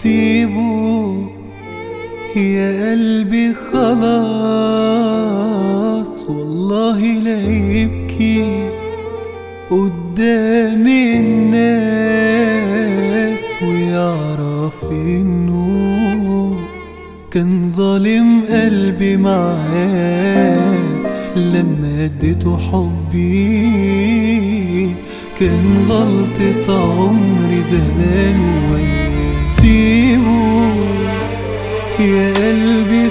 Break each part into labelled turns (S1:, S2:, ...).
S1: سيبه يا قلبي خلاص، والله لا يبكي قدام الناس ويعرف انه كان ظالم قلبي معاه لما اديته حبي، كان غلطة عمري زمان وياه. سيبه يا قلبي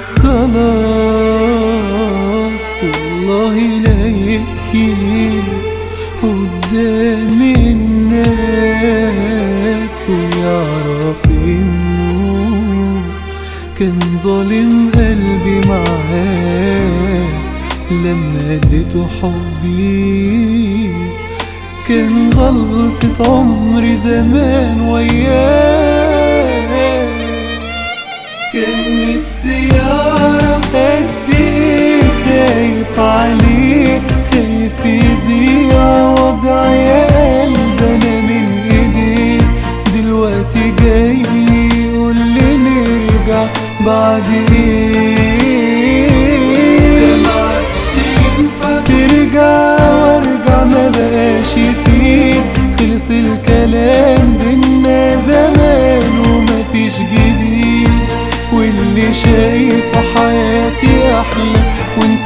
S1: خلاص، والله لا يبكي قدام الناس ويعرف انه كان ظالم قلبي معاه لما اديته حبي، كان غلطة عمري زمان وياه. كان نفسي يعرف قد ايه خايف عليه، خايف يضيع وضعي يا قلب انا من ايديه. دلوقتي جاي يقولي نرجع بعد ايه؟ ما عادش ينفع ترجع وارجع، ما بقاش فيه، خلص الكلام بينا زمان ومفيش جديد، واللي شايف حياتي احلى وانت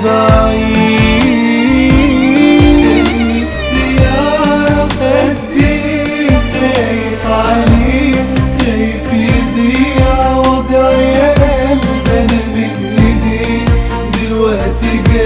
S1: بعيد. نفسي يعرف قد ايه خايف عليه، خايف يضيع وضعي يا قلب انا بين ايديه. دلوقتي جاي